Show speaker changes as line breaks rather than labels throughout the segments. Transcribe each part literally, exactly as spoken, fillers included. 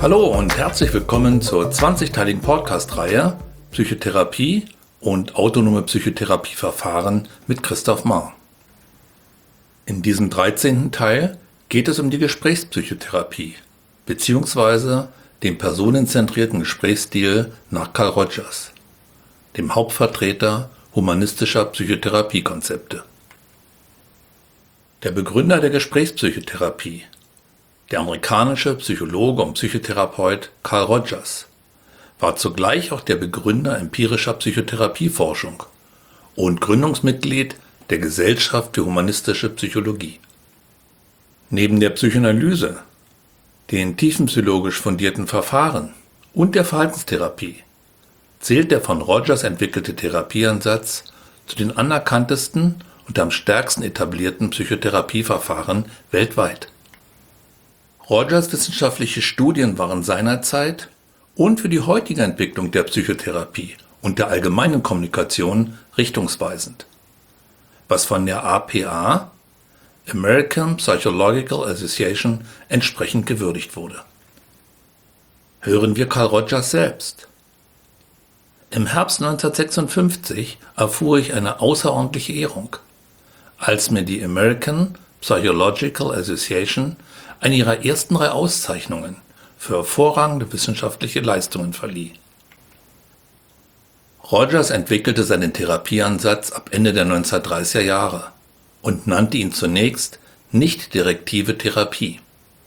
Hallo und herzlich willkommen zur zwanzigteiligen Podcast-Reihe Psychotherapie und autonome Psychotherapieverfahren mit Christoph Marr. In diesem dreizehnten Teil geht es um die Gesprächspsychotherapie bzw. den personenzentrierten Gesprächsstil nach Carl Rogers, dem Hauptvertreter humanistischer Psychotherapiekonzepte. Der Begründer der Gesprächspsychotherapie, der amerikanische Psychologe und Psychotherapeut Carl Rogers, war zugleich auch der Begründer empirischer Psychotherapieforschung und Gründungsmitglied der Gesellschaft für humanistische Psychologie. Neben der Psychoanalyse, den tiefenpsychologisch fundierten Verfahren und der Verhaltenstherapie zählt der von Rogers entwickelte Therapieansatz zu den anerkanntesten und am stärksten etablierten Psychotherapieverfahren weltweit. Rogers wissenschaftliche Studien waren seinerzeit und für die heutige Entwicklung der Psychotherapie und der allgemeinen Kommunikation richtungsweisend, was von der A P A, American Psychological Association, entsprechend gewürdigt wurde. Hören wir Carl Rogers selbst. Im Herbst neunzehnhundertsechsundfünfzig erfuhr ich eine außerordentliche Ehrung, als mir die American Psychological Association eine ihrer ersten drei Auszeichnungen für hervorragende wissenschaftliche Leistungen verlieh. Rogers entwickelte seinen Therapieansatz ab Ende der neunzehnhundertdreißiger Jahre und nannte ihn zunächst nicht-direktive Therapie.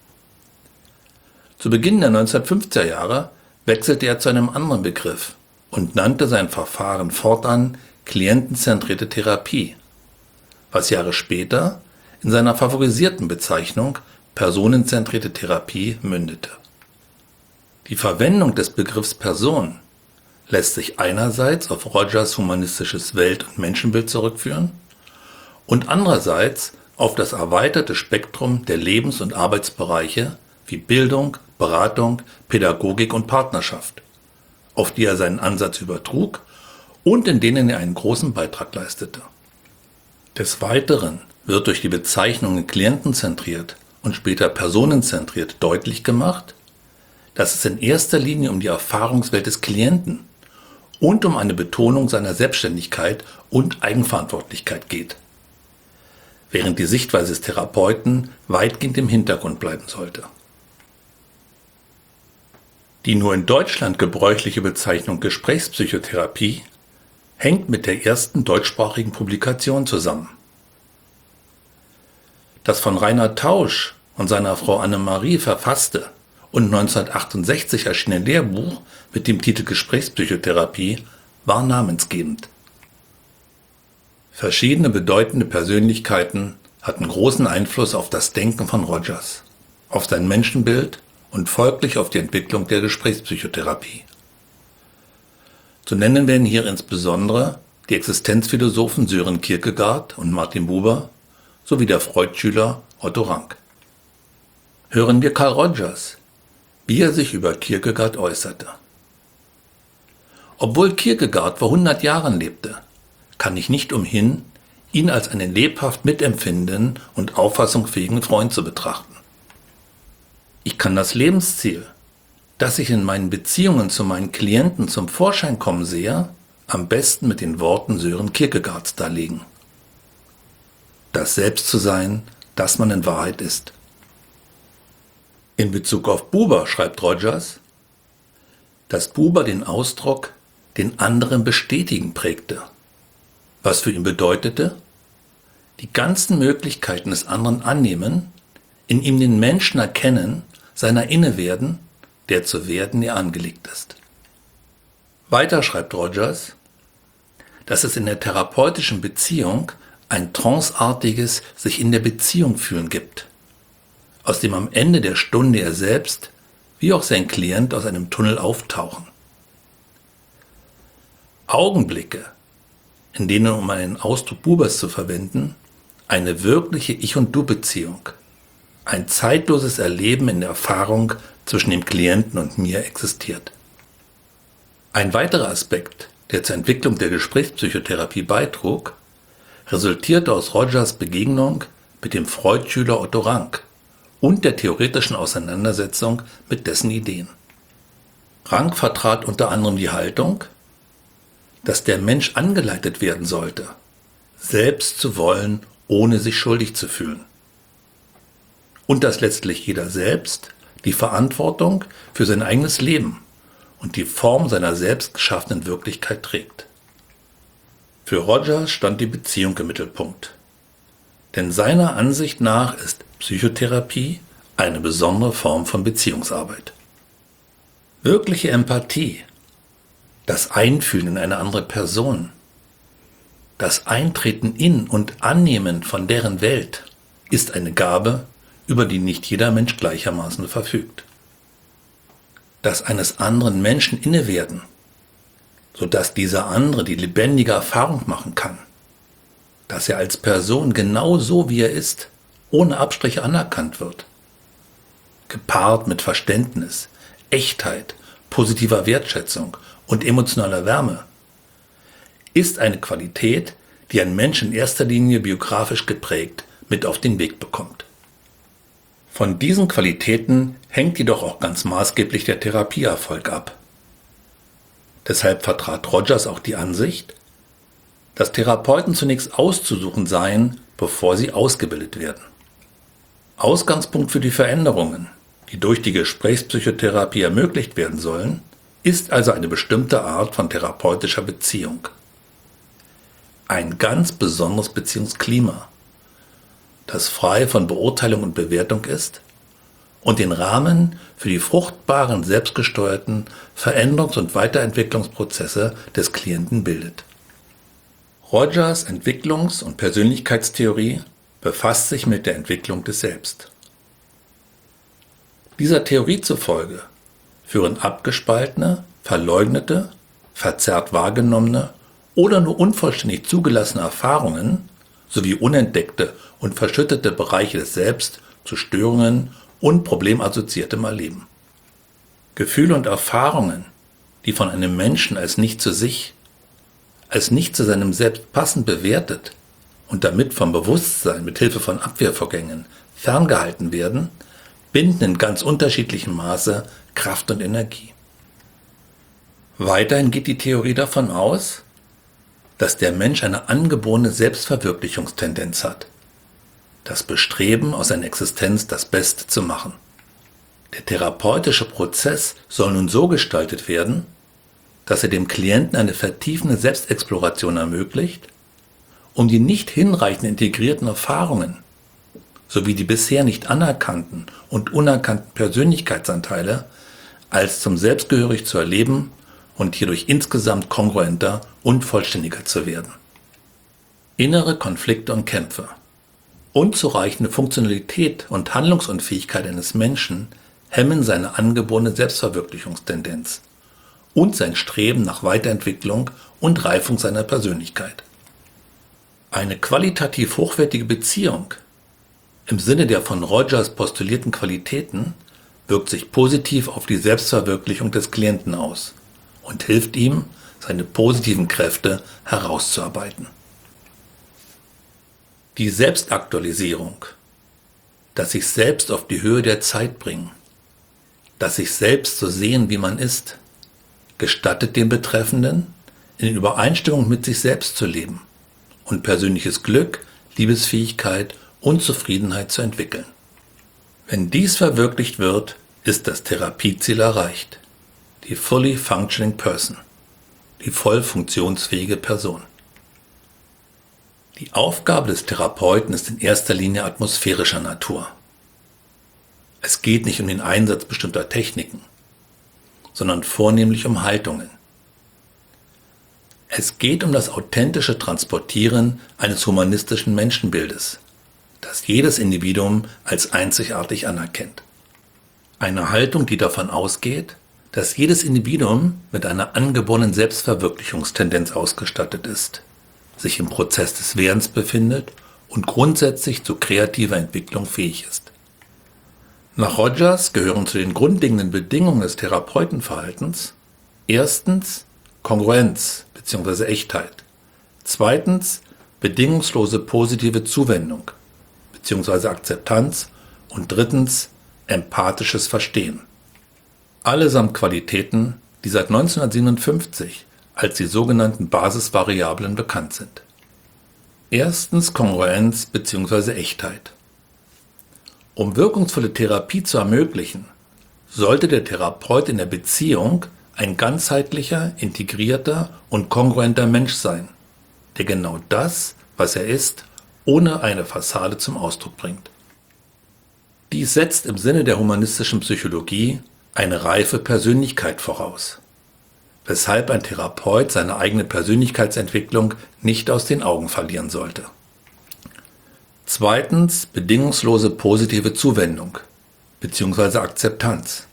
Zu Beginn der neunzehnhundertfünfziger Jahre wechselte er zu einem anderen Begriff und nannte sein Verfahren fortan klientenzentrierte Therapie, was Jahre später in seiner favorisierten Bezeichnung personenzentrierte Therapie mündete. Die Verwendung des Begriffs Person lässt sich einerseits auf Rogers humanistisches Welt- und Menschenbild zurückführen und andererseits auf das erweiterte Spektrum der Lebens- und Arbeitsbereiche wie Bildung, Beratung, Pädagogik und Partnerschaft, auf die er seinen Ansatz übertrug und in denen er einen großen Beitrag leistete. Des Weiteren wird durch die Bezeichnungen klientenzentriert und später personenzentriert deutlich gemacht, dass es in erster Linie um die Erfahrungswelt des Klienten und um eine Betonung seiner Selbstständigkeit und Eigenverantwortlichkeit geht, während die Sichtweise des Therapeuten weitgehend im Hintergrund bleiben sollte. Die nur in Deutschland gebräuchliche Bezeichnung Gesprächspsychotherapie hängt mit der ersten deutschsprachigen Publikation zusammen. Das von Reinhard Tausch und seiner Frau Annemarie verfasste und neunzehnhundertachtundsechzig erschienene Lehrbuch mit dem Titel Gesprächspsychotherapie war namensgebend. Verschiedene bedeutende Persönlichkeiten hatten großen Einfluss auf das Denken von Rogers, auf sein Menschenbild und folglich auf die Entwicklung der Gesprächspsychotherapie. Zu nennen werden hier insbesondere die Existenzphilosophen Sören Kierkegaard und Martin Buber sowie der Freud-Schüler Otto Rank. Hören wir Carl Rogers, wie er sich über Kierkegaard äußerte. Obwohl Kierkegaard vor hundert Jahren lebte, kann ich nicht umhin, ihn als einen lebhaft mitempfindenden und auffassungsfähigen Freund zu betrachten. Ich kann das Lebensziel, das ich in meinen Beziehungen zu meinen Klienten zum Vorschein kommen sehe, am besten mit den Worten Sören Kierkegaards darlegen. Das Selbst zu sein, das man in Wahrheit ist. In Bezug auf Buber schreibt Rogers, dass Buber den Ausdruck den anderen bestätigen prägte, was für ihn bedeutete, die ganzen Möglichkeiten des anderen annehmen, in ihm den Menschen erkennen, seiner innewerden, der zu werden er angelegt ist. Weiter schreibt Rogers, dass es in der therapeutischen Beziehung ein tranceartiges sich in der Beziehung fühlen gibt, aus dem am Ende der Stunde er selbst wie auch sein Klient aus einem Tunnel auftauchen. Augenblicke, in denen, um einen Ausdruck Bubers zu verwenden, eine wirkliche Ich- und Du-Beziehung, ein zeitloses Erleben in der Erfahrung zwischen dem Klienten und mir existiert. Ein weiterer Aspekt, der zur Entwicklung der Gesprächspsychotherapie beitrug, resultierte aus Rogers Begegnung mit dem Freud-Schüler Otto Rank und der theoretischen Auseinandersetzung mit dessen Ideen. Rank vertrat unter anderem die Haltung, dass der Mensch angeleitet werden sollte, selbst zu wollen, ohne sich schuldig zu fühlen. Und dass letztlich jeder selbst die Verantwortung für sein eigenes Leben und die Form seiner selbst geschaffenen Wirklichkeit trägt. Für Rogers stand die Beziehung im Mittelpunkt. Denn seiner Ansicht nach ist Psychotherapie eine besondere Form von Beziehungsarbeit. Wirkliche Empathie, das Einfühlen in eine andere Person, das Eintreten in und Annehmen von deren Welt ist eine Gabe, über die nicht jeder Mensch gleichermaßen verfügt. Das eines anderen Menschen innewerden, sodass dieser andere die lebendige Erfahrung machen kann, dass er als Person genau so wie er ist, ohne Abstriche anerkannt wird, gepaart mit Verständnis, Echtheit, positiver Wertschätzung und emotionaler Wärme, ist eine Qualität, die ein Mensch in erster Linie biografisch geprägt mit auf den Weg bekommt. Von diesen Qualitäten hängt jedoch auch ganz maßgeblich der Therapieerfolg ab. Deshalb vertrat Rogers auch die Ansicht, dass Therapeuten zunächst auszusuchen seien, bevor sie ausgebildet werden. Ausgangspunkt für die Veränderungen, die durch die Gesprächspsychotherapie ermöglicht werden sollen, ist also eine bestimmte Art von therapeutischer Beziehung. Ein ganz besonderes Beziehungsklima, das frei von Beurteilung und Bewertung ist und den Rahmen für die fruchtbaren, selbstgesteuerten Veränderungs- und Weiterentwicklungsprozesse des Klienten bildet. Rogers Entwicklungs- und Persönlichkeitstheorie befasst sich mit der Entwicklung des Selbst. Dieser Theorie zufolge führen abgespaltene, verleugnete, verzerrt wahrgenommene oder nur unvollständig zugelassene Erfahrungen sowie unentdeckte und verschüttete Bereiche des Selbst zu Störungen und problemassoziiertem Erleben. Gefühle und Erfahrungen, die von einem Menschen als nicht zu sich, als nicht zu seinem Selbst passend bewertet und damit vom Bewusstsein mit Hilfe von Abwehrvorgängen ferngehalten werden, binden in ganz unterschiedlichem Maße Kraft und Energie. Weiterhin geht die Theorie davon aus, dass der Mensch eine angeborene Selbstverwirklichungstendenz hat, das Bestreben, aus seiner Existenz das Beste zu machen. Der therapeutische Prozess soll nun so gestaltet werden, dass er dem Klienten eine vertiefende Selbstexploration ermöglicht, um die nicht hinreichend integrierten Erfahrungen sowie die bisher nicht anerkannten und unerkannten Persönlichkeitsanteile als zum Selbstgehörig zu erleben und hierdurch insgesamt kongruenter und vollständiger zu werden. Innere Konflikte und Kämpfe, unzureichende Funktionalität und Handlungsunfähigkeit eines Menschen hemmen seine angeborene Selbstverwirklichungstendenz und sein Streben nach Weiterentwicklung und Reifung seiner Persönlichkeit. Eine qualitativ hochwertige Beziehung im Sinne der von Rogers postulierten Qualitäten wirkt sich positiv auf die Selbstverwirklichung des Klienten aus und hilft ihm, seine positiven Kräfte herauszuarbeiten. Die Selbstaktualisierung, das sich selbst auf die Höhe der Zeit bringen, das sich selbst so sehen, wie man ist, gestattet dem Betreffenden, in Übereinstimmung mit sich selbst zu leben und persönliches Glück, Liebesfähigkeit und Zufriedenheit zu entwickeln. Wenn dies verwirklicht wird, ist das Therapieziel erreicht, die fully functioning person, die voll funktionsfähige Person. Die Aufgabe des Therapeuten ist in erster Linie atmosphärischer Natur. Es geht nicht um den Einsatz bestimmter Techniken, sondern vornehmlich um Haltungen. Es geht um das authentische Transportieren eines humanistischen Menschenbildes, das jedes Individuum als einzigartig anerkennt. Eine Haltung, die davon ausgeht, dass jedes Individuum mit einer angeborenen Selbstverwirklichungstendenz ausgestattet ist, sich im Prozess des Werdens befindet und grundsätzlich zu kreativer Entwicklung fähig ist. Nach Rogers gehören zu den grundlegenden Bedingungen des Therapeutenverhaltens erstens Kongruenz bzw. Echtheit, zweitens bedingungslose positive Zuwendung bzw. Akzeptanz und drittens empathisches Verstehen. Allesamt Qualitäten, die seit neunzehnhundertsiebenundfünfzig als die sogenannten Basisvariablen bekannt sind. Erstens Kongruenz bzw. Echtheit. Um wirkungsvolle Therapie zu ermöglichen, sollte der Therapeut in der Beziehung ein ganzheitlicher, integrierter und kongruenter Mensch sein, der genau das, was er ist, ohne eine Fassade zum Ausdruck bringt. Dies setzt im Sinne der humanistischen Psychologie eine reife Persönlichkeit voraus, weshalb ein Therapeut seine eigene Persönlichkeitsentwicklung nicht aus den Augen verlieren sollte. Zweitens bedingungslose positive Zuwendung bzw. Akzeptanz.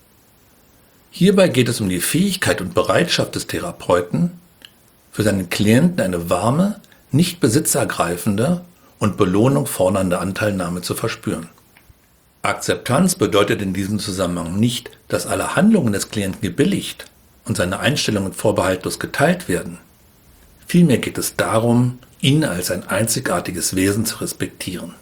Hierbei geht es um die Fähigkeit und Bereitschaft des Therapeuten, für seinen Klienten eine warme, nicht besitzergreifende und Belohnung fordernde Anteilnahme zu verspüren. Akzeptanz bedeutet in diesem Zusammenhang nicht, dass alle Handlungen des Klienten gebilligt und seine Einstellungen vorbehaltlos geteilt werden. Vielmehr geht es darum, ihn als ein einzigartiges Wesen zu respektieren.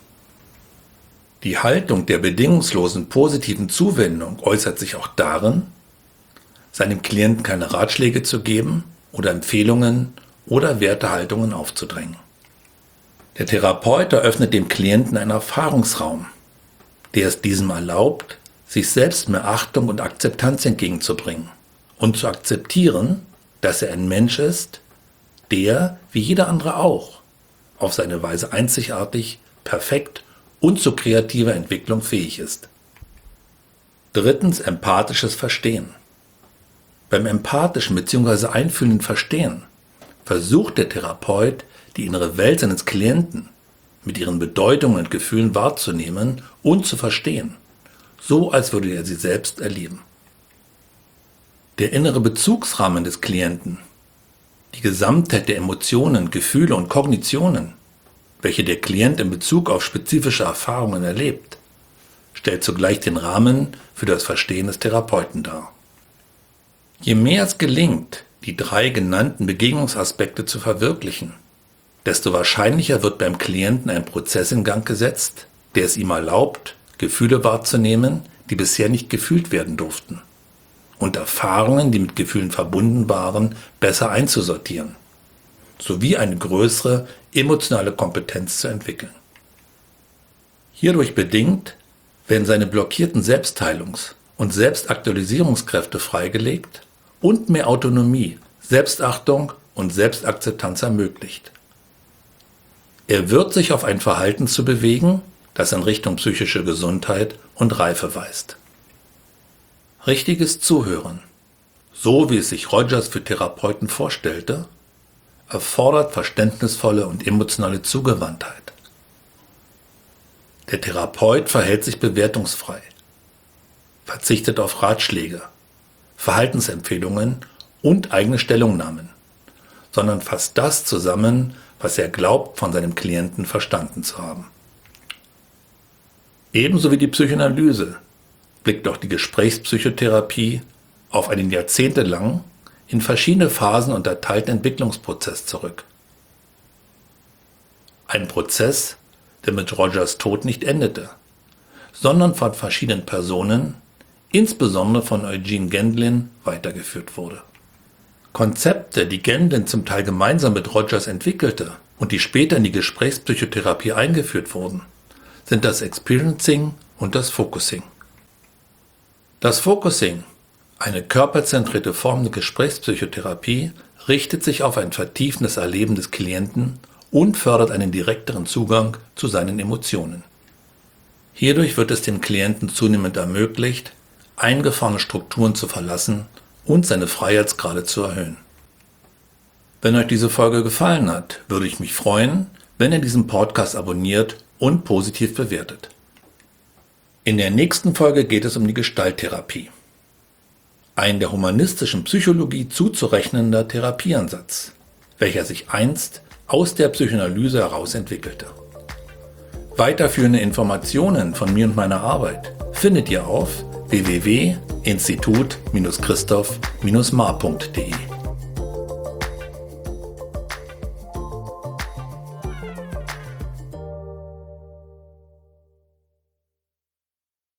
Die Haltung der bedingungslosen positiven Zuwendung äußert sich auch darin, seinem Klienten keine Ratschläge zu geben oder Empfehlungen oder Wertehaltungen aufzudrängen. Der Therapeut eröffnet dem Klienten einen Erfahrungsraum, der es diesem erlaubt, sich selbst mehr Achtung und Akzeptanz entgegenzubringen und zu akzeptieren, dass er ein Mensch ist, der, wie jeder andere auch, auf seine Weise einzigartig, perfekt und zu kreativer Entwicklung fähig ist. Drittens empathisches Verstehen. Beim empathischen bzw. einfühlenden Verstehen versucht der Therapeut, die innere Welt seines Klienten mit ihren Bedeutungen und Gefühlen wahrzunehmen und zu verstehen, so als würde er sie selbst erleben. Der innere Bezugsrahmen des Klienten, die Gesamtheit der Emotionen, Gefühle und Kognitionen, welche der Klient in Bezug auf spezifische Erfahrungen erlebt, stellt zugleich den Rahmen für das Verstehen des Therapeuten dar. Je mehr es gelingt, die drei genannten Begegnungsaspekte zu verwirklichen, desto wahrscheinlicher wird beim Klienten ein Prozess in Gang gesetzt, der es ihm erlaubt, Gefühle wahrzunehmen, die bisher nicht gefühlt werden durften, und Erfahrungen, die mit Gefühlen verbunden waren, besser einzusortieren, sowie eine größere emotionale Kompetenz zu entwickeln. Hierdurch bedingt werden seine blockierten Selbstheilungs- und Selbstaktualisierungskräfte freigelegt und mehr Autonomie, Selbstachtung und Selbstakzeptanz ermöglicht. Er wird sich auf ein Verhalten zu bewegen, das in Richtung psychische Gesundheit und Reife weist. Richtiges Zuhören, so wie es sich Rogers für Therapeuten vorstellte, erfordert verständnisvolle und emotionale Zugewandtheit. Der Therapeut verhält sich bewertungsfrei, verzichtet auf Ratschläge, Verhaltensempfehlungen und eigene Stellungnahmen, sondern fasst das zusammen, was er glaubt, von seinem Klienten verstanden zu haben. Ebenso wie die Psychoanalyse blickt auch die Gesprächspsychotherapie auf einen jahrzehntelang in verschiedene Phasen unterteilten Entwicklungsprozess zurück. Ein Prozess, der mit Rogers Tod nicht endete, sondern von verschiedenen Personen, insbesondere von Eugene Gendlin, weitergeführt wurde. Konzepte, die Gendlin zum Teil gemeinsam mit Rogers entwickelte und die später in die Gesprächspsychotherapie eingeführt wurden, sind das Experiencing und das Focusing. Das Focusing, eine körperzentrierte Form der Gesprächspsychotherapie, richtet sich auf ein vertiefendes Erleben des Klienten und fördert einen direkteren Zugang zu seinen Emotionen. Hierdurch wird es dem Klienten zunehmend ermöglicht, eingefahrene Strukturen zu verlassen und seine Freiheitsgrade zu erhöhen. Wenn euch diese Folge gefallen hat, würde ich mich freuen, wenn ihr diesen Podcast abonniert und positiv bewertet. In der nächsten Folge geht es um die Gestalttherapie. Ein der humanistischen Psychologie zuzurechnender Therapieansatz, welcher sich einst aus der Psychoanalyse heraus entwickelte. Weiterführende Informationen von mir und meiner Arbeit findet ihr auf w w w punkt institut Bindestrich christoph Bindestrich mar punkt de.